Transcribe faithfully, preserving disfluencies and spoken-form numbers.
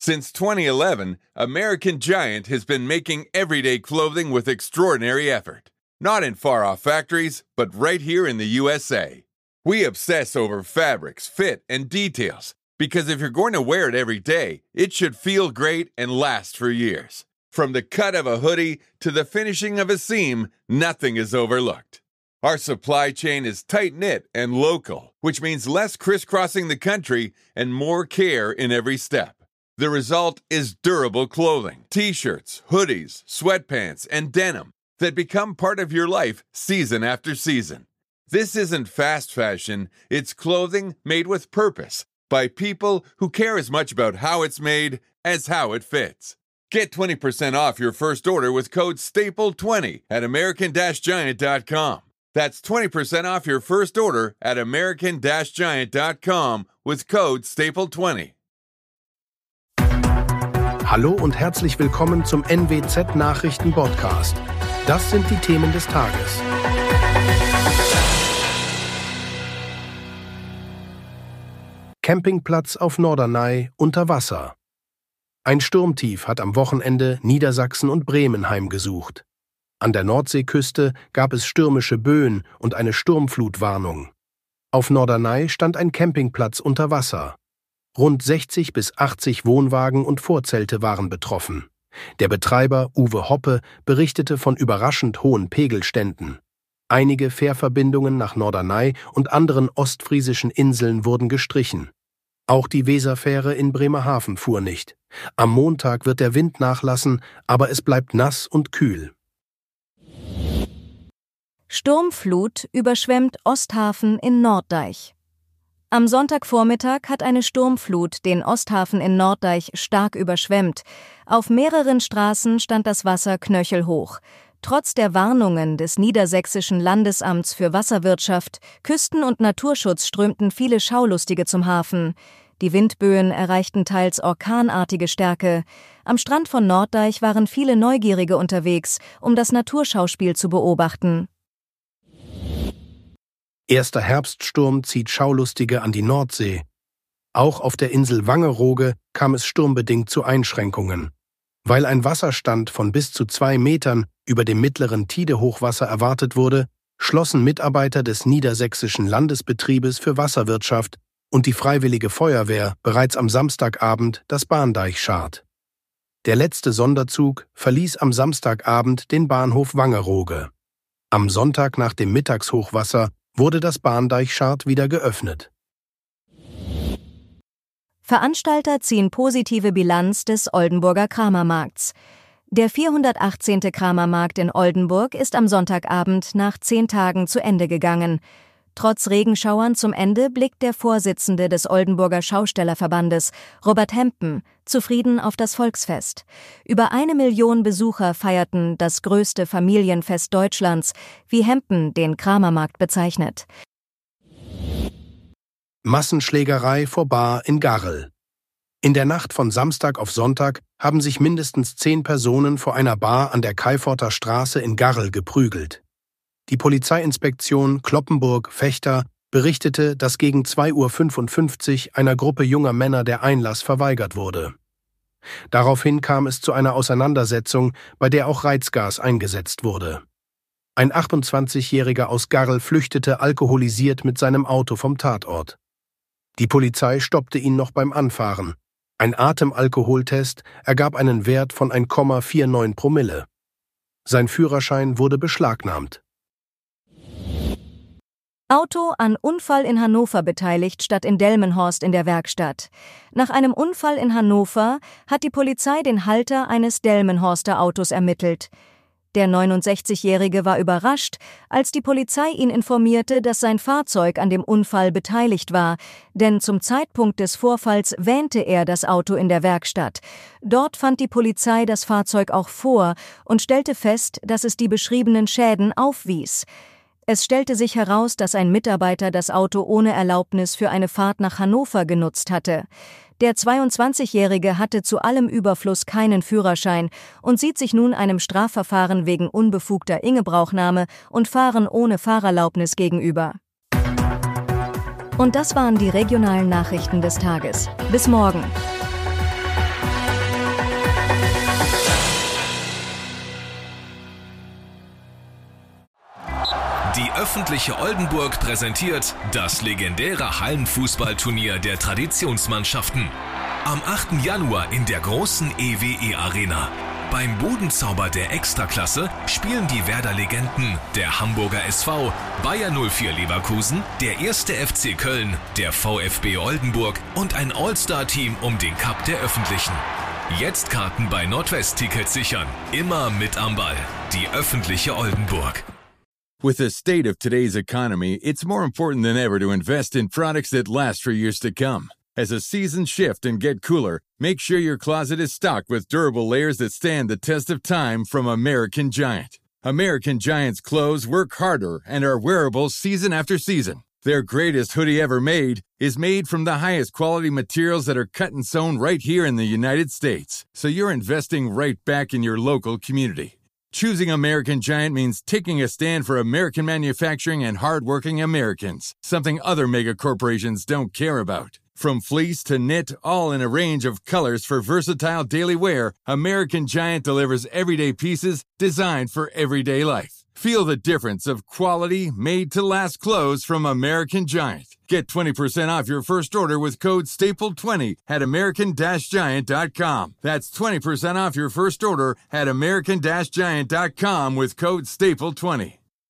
Since twenty eleven, American Giant has been making everyday clothing with extraordinary effort. Not in far-off factories, but right here in the U S A. We obsess over fabrics, fit, and details, because if you're going to wear it every day, it should feel great and last for years. From the cut of a hoodie to the finishing of a seam, nothing is overlooked. Our supply chain is tight-knit and local, which means less crisscrossing the country and more care in every step. The result is durable clothing, t-shirts, hoodies, sweatpants, and denim that become part of your life season after season. This isn't fast fashion, it's clothing made with purpose by people who care as much about how it's made as how it fits. Get twenty percent off your first order with code staple twenty at American Giant dot com. That's twenty percent off your first order at American Giant dot com with code staple twenty. Hallo und herzlich willkommen zum N W Z-Nachrichten-Podcast. Das sind die Themen des Tages. Campingplatz auf Norderney unter Wasser. Ein Sturmtief hat am Wochenende Niedersachsen und Bremen heimgesucht. An der Nordseeküste gab es stürmische Böen und eine Sturmflutwarnung. Auf Norderney stand ein Campingplatz unter Wasser. Rund sechzig bis achtzig Wohnwagen und Vorzelte waren betroffen. Der Betreiber Uwe Hoppe berichtete von überraschend hohen Pegelständen. Einige Fährverbindungen nach Norderney und anderen ostfriesischen Inseln wurden gestrichen. Auch die Weserfähre in Bremerhaven fuhr nicht. Am Montag wird der Wind nachlassen, aber es bleibt nass und kühl. Sturmflut überschwemmt Osthafen in Norddeich. Am Sonntagvormittag hat eine Sturmflut den Osthafen in Norddeich stark überschwemmt. Auf mehreren Straßen stand das Wasser knöchelhoch. Trotz der Warnungen des Niedersächsischen Landesamts für Wasserwirtschaft, Küsten- und Naturschutz strömten viele Schaulustige zum Hafen. Die Windböen erreichten teils orkanartige Stärke. Am Strand von Norddeich waren viele Neugierige unterwegs, um das Naturschauspiel zu beobachten. Erster Herbststurm zieht Schaulustige an die Nordsee. Auch auf der Insel Wangerooge kam es sturmbedingt zu Einschränkungen. Weil ein Wasserstand von bis zu zwei Metern über dem mittleren Tidehochwasser erwartet wurde, schlossen Mitarbeiter des Niedersächsischen Landesbetriebes für Wasserwirtschaft und die Freiwillige Feuerwehr bereits am Samstagabend das Bahndeichschart. Der letzte Sonderzug verließ am Samstagabend den Bahnhof Wangerooge. Am Sonntag nach dem Mittagshochwasser wurde das Bahndeichschart wieder geöffnet. Veranstalter ziehen positive Bilanz des Oldenburger Kramermarkts. Der vierhundertachtzehnte Kramermarkt in Oldenburg ist am Sonntagabend nach zehn Tagen zu Ende gegangen. Trotz Regenschauern zum Ende blickt der Vorsitzende des Oldenburger Schaustellerverbandes, Robert Hempen, zufrieden auf das Volksfest. Über eine Million Besucher feierten das größte Familienfest Deutschlands, wie Hempen den Kramermarkt bezeichnet. Massenschlägerei vor Bar in Garrel. In der Nacht von Samstag auf Sonntag haben sich mindestens zehn Personen vor einer Bar an der Kaiforter Straße in Garrel geprügelt. Die Polizeiinspektion Cloppenburg-Vechta berichtete, dass gegen zwei Uhr fünfundfünfzig einer Gruppe junger Männer der Einlass verweigert wurde. Daraufhin kam es zu einer Auseinandersetzung, bei der auch Reizgas eingesetzt wurde. Ein achtundzwanzigjähriger aus Garrel flüchtete alkoholisiert mit seinem Auto vom Tatort. Die Polizei stoppte ihn noch beim Anfahren. Ein Atemalkoholtest ergab einen Wert von eins Komma neunundvierzig Promille. Sein Führerschein wurde beschlagnahmt. Auto an Unfall in Hannover beteiligt statt in Delmenhorst in der Werkstatt. Nach einem Unfall in Hannover hat die Polizei den Halter eines Delmenhorster Autos ermittelt. Der neunundsechzigjährige war überrascht, als die Polizei ihn informierte, dass sein Fahrzeug an dem Unfall beteiligt war, denn zum Zeitpunkt des Vorfalls wähnte er das Auto in der Werkstatt. Dort fand die Polizei das Fahrzeug auch vor und stellte fest, dass es die beschriebenen Schäden aufwies. Es stellte sich heraus, dass ein Mitarbeiter das Auto ohne Erlaubnis für eine Fahrt nach Hannover genutzt hatte. Der zweiundzwanzigjährige hatte zu allem Überfluss keinen Führerschein und sieht sich nun einem Strafverfahren wegen unbefugter Ingebrauchnahme und Fahren ohne Fahrerlaubnis gegenüber. Und das waren die regionalen Nachrichten des Tages. Bis morgen. Die öffentliche Oldenburg präsentiert das legendäre Hallenfußballturnier der Traditionsmannschaften. Am achten Januar in der großen E W E-Arena. Beim Budenzauber der Extraklasse spielen die Werder-Legenden, der Hamburger S V, Bayer null vier Leverkusen, der erste F C Köln, der VfB Oldenburg und ein All-Star-Team um den Cup der Öffentlichen. Jetzt Karten bei Nordwest-Tickets sichern. Immer mit am Ball. Die öffentliche Oldenburg. With the state of today's economy, it's more important than ever to invest in products that last for years to come. As the seasons shift and get cooler, make sure your closet is stocked with durable layers that stand the test of time from American Giant. American Giant's clothes work harder and are wearable season after season. Their greatest hoodie ever made is made from the highest quality materials that are cut and sewn right here in the United States. So you're investing right back in your local community. Choosing American Giant means taking a stand for American manufacturing and hardworking Americans, something other mega corporations don't care about. From fleece to knit, all in a range of colors for versatile daily wear, American Giant delivers everyday pieces designed for everyday life. Feel the difference of quality, made-to-last clothes from American Giant. Get twenty percent off your first order with code staple twenty at american giant dot com. That's twenty percent off your first order at american giant dot com with code staple twenty.